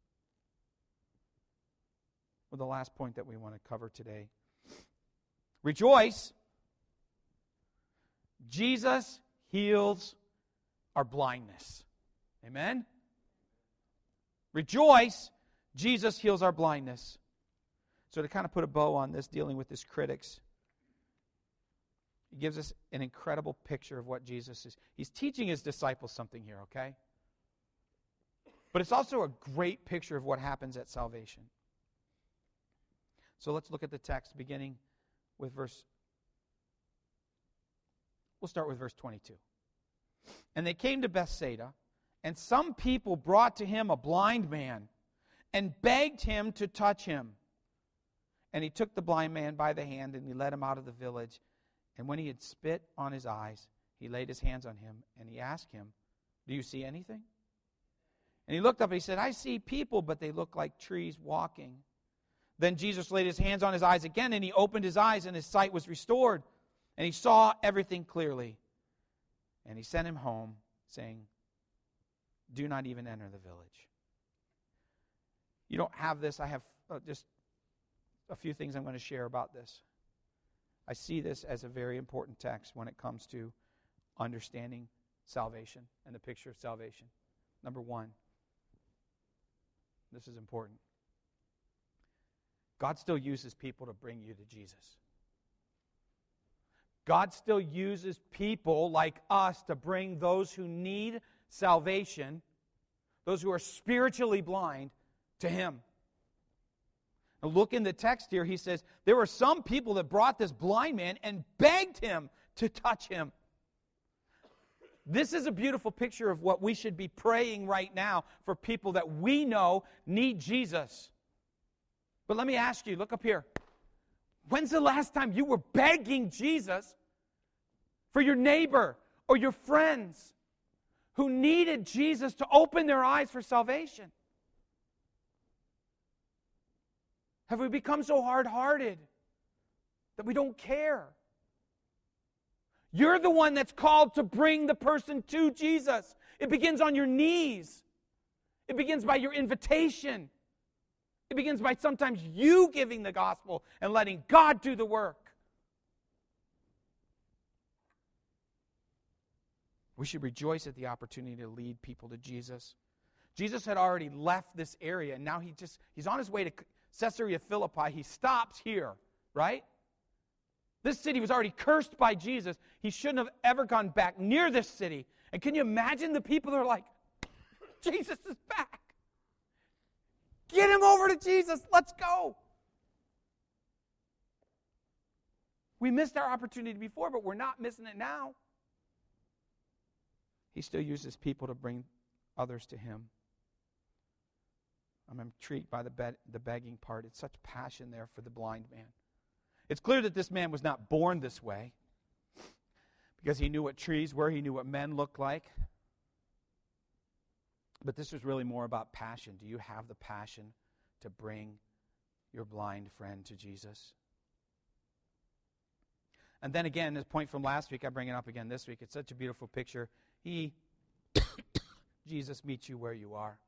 Well, the last point that we want to cover today. Rejoice. Jesus heals our blindness. Amen? Rejoice. Jesus heals our blindness. So to kind of put a bow on this, dealing with His critics, He gives us an incredible picture of what Jesus is. He's teaching His disciples something here, okay? But it's also a great picture of what happens at salvation. So let's look at the text beginning with verse, we'll start with verse twenty-two. And they came to Bethsaida, and some people brought to Him a blind man and begged Him to touch him. And He took the blind man by the hand and He led him out of the village. And when He had spit on his eyes, He laid His hands on him and He asked him, do you see anything? And he looked up and He said, I see people, but they look like trees walking. Then Jesus laid His hands on his eyes again, and he opened his eyes, and his sight was restored. And he saw everything clearly. And He sent him home, saying, do not even enter the village. You don't have this. I have uh, just a few things I'm going to share about this. I see this as a very important text when it comes to understanding salvation and the picture of salvation. Number one, this is important. God still uses people to bring you to Jesus. God still uses people like us to bring those who need salvation, those who are spiritually blind, to Him. Now look in the text here. He says, there were some people that brought this blind man and begged him to touch him. This is a beautiful picture of what we should be praying right now for people that we know need Jesus. But let me ask you, look up here. When's the last time you were begging Jesus for your neighbor or your friends who needed Jesus to open their eyes for salvation? Have we become so hard-hearted that we don't care? You're the one that's called to bring the person to Jesus. It begins on your knees. It begins by your invitation. It begins by sometimes you giving the gospel and letting God do the work. We should rejoice at the opportunity to lead people to Jesus. Jesus had already left this area, and now he just he's on his way to Caesarea Philippi. He stops here, right? This city was already cursed by Jesus. He shouldn't have ever gone back near this city. And can you imagine the people that are like, Jesus is back. Get him over to Jesus. Let's go. We missed our opportunity before, but we're not missing it now. He still uses people to bring others to Him. I'm intrigued by the, be- the begging part. It's such passion there for the blind man. It's clear that this man was not born this way because he knew what trees were, he knew what men looked like. But this was really more about passion. Do you have the passion to bring your blind friend to Jesus? And then again, this point from last week, I bring it up again this week. It's such a beautiful picture. He, Jesus meets you where you are.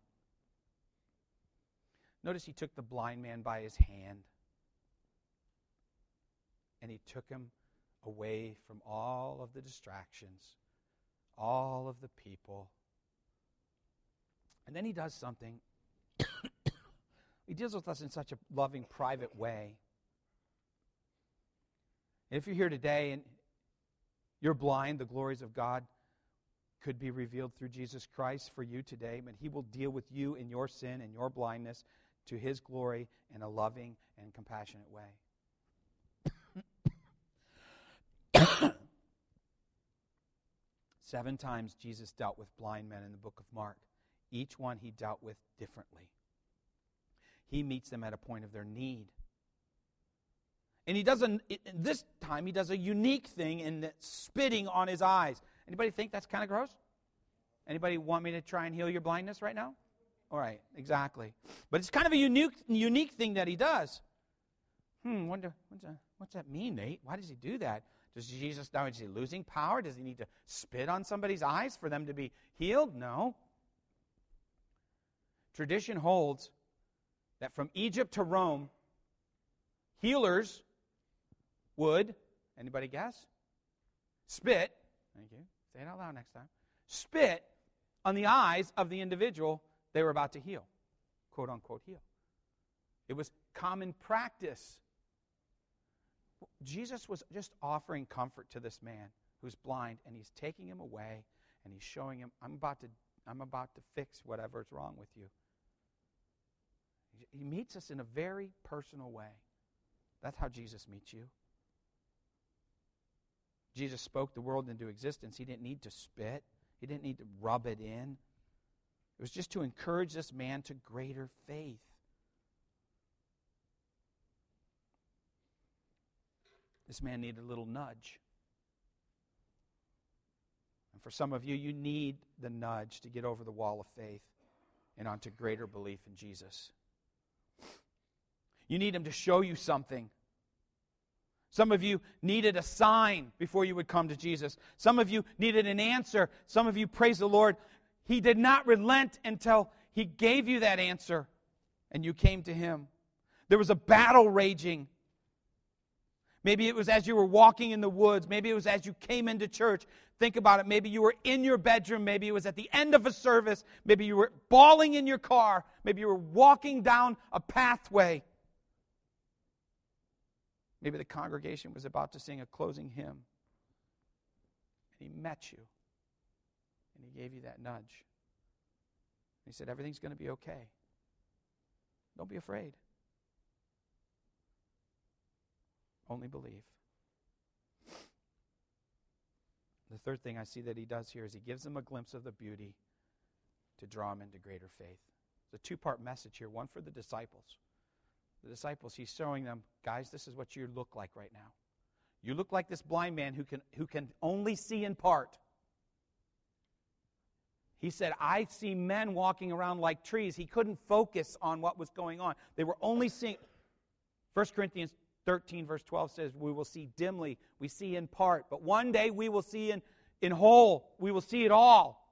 Notice He took the blind man by his hand and He took him away from all of the distractions, all of the people. And then He does something. He deals with us in such a loving, private way. And if you're here today and you're blind, the glories of God could be revealed through Jesus Christ for you today, but He will deal with you in your sin and your blindness to His glory in a loving and compassionate way. Seven times Jesus dealt with blind men in the book of Mark. Each one He dealt with differently. He meets them at a point of their need. And He does a, this time He does a unique thing in the spitting on his eyes. Anybody think that's kind of gross? Anybody want me to try and heal your blindness right now? All right, exactly. But it's kind of a unique, unique thing that He does. Hmm, wonder, what's, that, what's that mean, Nate? Why does He do that? Does Jesus now, is He losing power? Does He need to spit on somebody's eyes for them to be healed? No. Tradition holds that from Egypt to Rome, healers would, anybody guess? Spit, thank you, say it out loud next time, spit on the eyes of the individual they were about to heal, quote unquote heal. It was common practice. Jesus was just offering comfort to this man who's blind, and He's taking him away, and He's showing him, I'm about to, I'm about to fix whatever's wrong with you. He meets us in a very personal way. That's how Jesus meets you. Jesus spoke the world into existence. He didn't need to spit. He didn't need to rub it in. It was just to encourage this man to greater faith. This man needed a little nudge. And for some of you, you need the nudge to get over the wall of faith and onto greater belief in Jesus. You need Him to show you something. Some of you needed a sign before you would come to Jesus. Some of you needed an answer. Some of you, praise the Lord, He did not relent until He gave you that answer and you came to Him. There was a battle raging. Maybe it was as you were walking in the woods. Maybe it was as you came into church. Think about it. Maybe you were in your bedroom. Maybe it was at the end of a service. Maybe you were bawling in your car. Maybe you were walking down a pathway. Maybe the congregation was about to sing a closing hymn. And he met you. And he gave you that nudge. He said, everything's going to be okay. Don't be afraid. Only believe. The third thing I see that he does here is he gives them a glimpse of the beauty to draw them into greater faith. It's a two-part message here, one for the disciples. The disciples, he's showing them, guys, this is what you look like right now. You look like this blind man who can, who can only see in part. He said, I see men walking around like trees. He couldn't focus on what was going on. They were only seeing. First Corinthians thirteen, verse twelve says, we will see dimly, we see in part, but one day we will see in, in whole. We will see it all.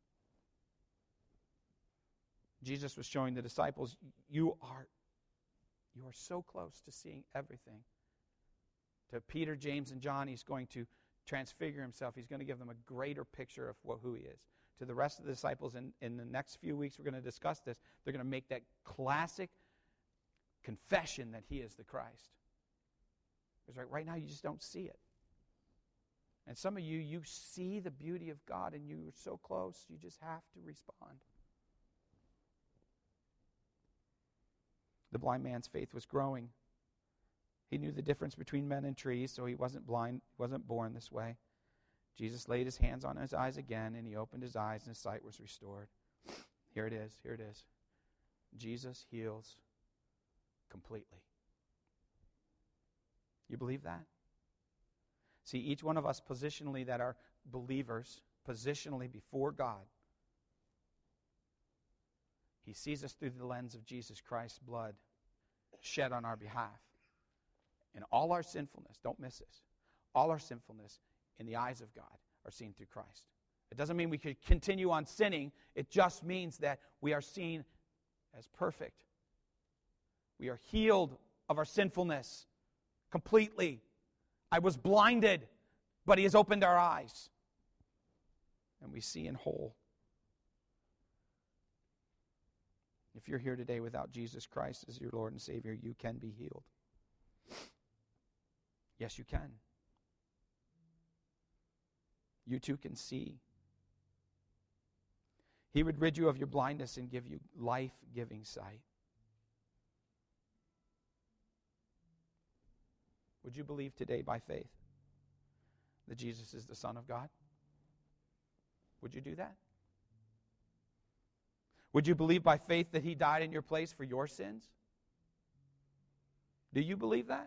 Jesus was showing the disciples, you are, you are so close to seeing everything. To Peter, James, and John, he's going to transfigure himself. He's going to give them a greater picture of what, who he is. To the rest of the disciples, in, in the next few weeks, we're going to discuss this. They're going to make that classic confession that he is the Christ. Because right, right now, you just don't see it. And some of you, you see the beauty of God, and you're so close, you just have to respond. The blind man's faith was growing. He knew the difference between men and trees, so he wasn't blind, wasn't born this way. Jesus laid his hands on his eyes again, and he opened his eyes, and his sight was restored. Here it is, here it is. Jesus heals completely. You believe that? See, each one of us positionally that are believers, positionally before God, he sees us through the lens of Jesus Christ's blood shed on our behalf. And all our sinfulness, don't miss this, all our sinfulness in the eyes of God are seen through Christ. It doesn't mean we could continue on sinning. It just means that we are seen as perfect. We are healed of our sinfulness completely. I was blinded, but he has opened our eyes. And we see in whole. If you're here today without Jesus Christ as your Lord and Savior, you can be healed. Yes, you can. You too can see. He would rid you of your blindness and give you life-giving sight. Would you believe today by faith that Jesus is the Son of God? Would you do that? Would you believe by faith that he died in your place for your sins? Do you believe that?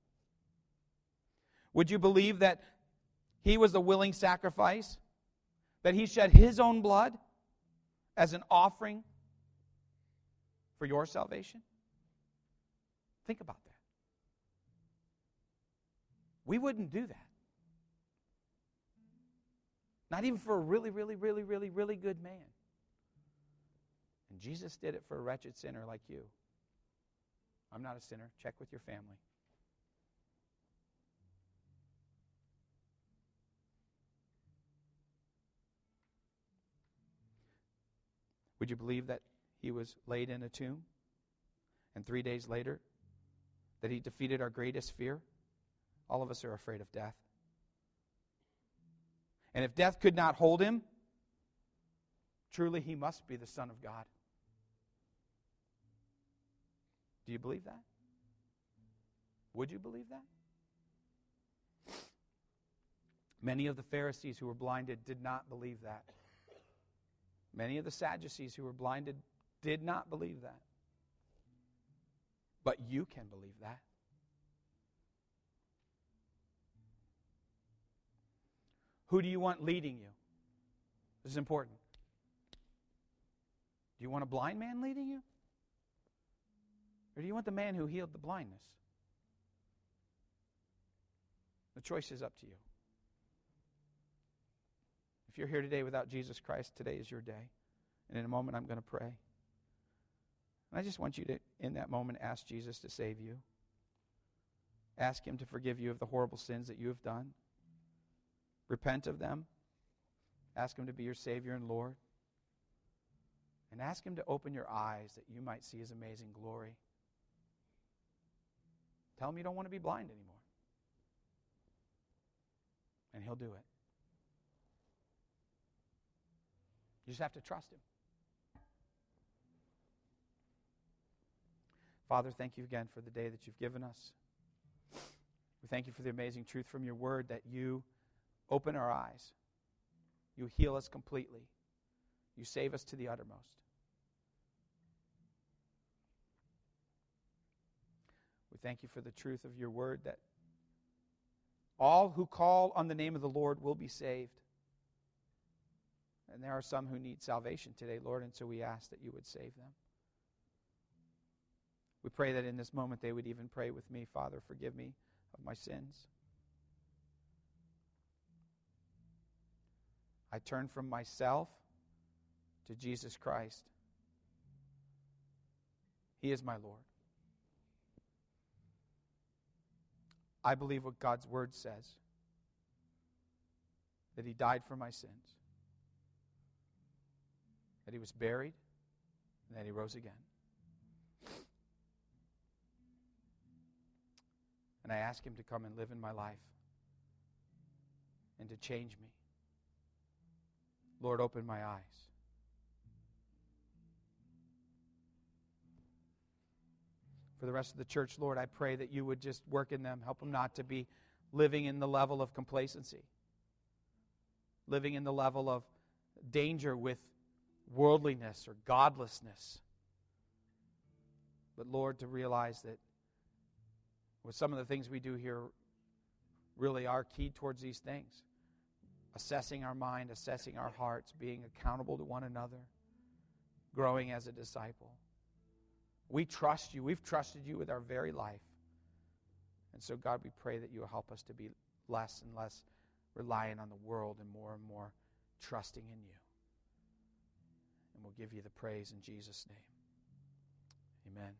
Would you believe that he was the willing sacrifice? That he shed his own blood as an offering for your salvation? Think about that. We wouldn't do that. Not even for a really, really, really, really, really good man. And Jesus did it for a wretched sinner like you. I'm not a sinner. Check with your family. Would you believe that he was laid in a tomb? And three days later, that he defeated our greatest fear? All of us are afraid of death. And if death could not hold him, truly he must be the Son of God. Do you believe that? Would you believe that? Many of the Pharisees who were blinded did not believe that. Many of the Sadducees who were blinded did not believe that. But you can believe that. Who do you want leading you? This is important. Do you want a blind man leading you? Or do you want the man who healed the blindness? The choice is up to you. If you're here today without Jesus Christ, today is your day. And in a moment, I'm going to pray. And I just want you to, in that moment, ask Jesus to save you. Ask Him to forgive you of the horrible sins that you have done. Repent of them. Ask Him to be your Savior and Lord. And ask Him to open your eyes that you might see His amazing glory. Tell Him you don't want to be blind anymore. And He'll do it. You just have to trust Him. Father, thank you again for the day that you've given us. We thank you for the amazing truth from your word that you open our eyes. You heal us completely. You save us to the uttermost. We thank you for the truth of your word that all who call on the name of the Lord will be saved. And there are some who need salvation today, Lord, and so we ask that you would save them. We pray that in this moment they would even pray with me, Father, forgive me of my sins. I turn from myself to Jesus Christ. He is my Lord. I believe what God's word says, that He died for my sins, that He was buried, and that He rose again. And I ask Him to come and live in my life and to change me. Lord, open my eyes. For the rest of the church, Lord, I pray that you would just work in them. Help them not to be living in the level of complacency, living in the level of danger with worldliness or godlessness. But Lord, to realize that with some of the things we do here really are keyed towards these things. Assessing our mind, assessing our hearts, being accountable to one another, growing as a disciple. We trust you. We've trusted you with our very life. And so, God, we pray that you will help us to be less and less reliant on the world and more and more trusting in you. And we'll give you the praise in Jesus' name. Amen.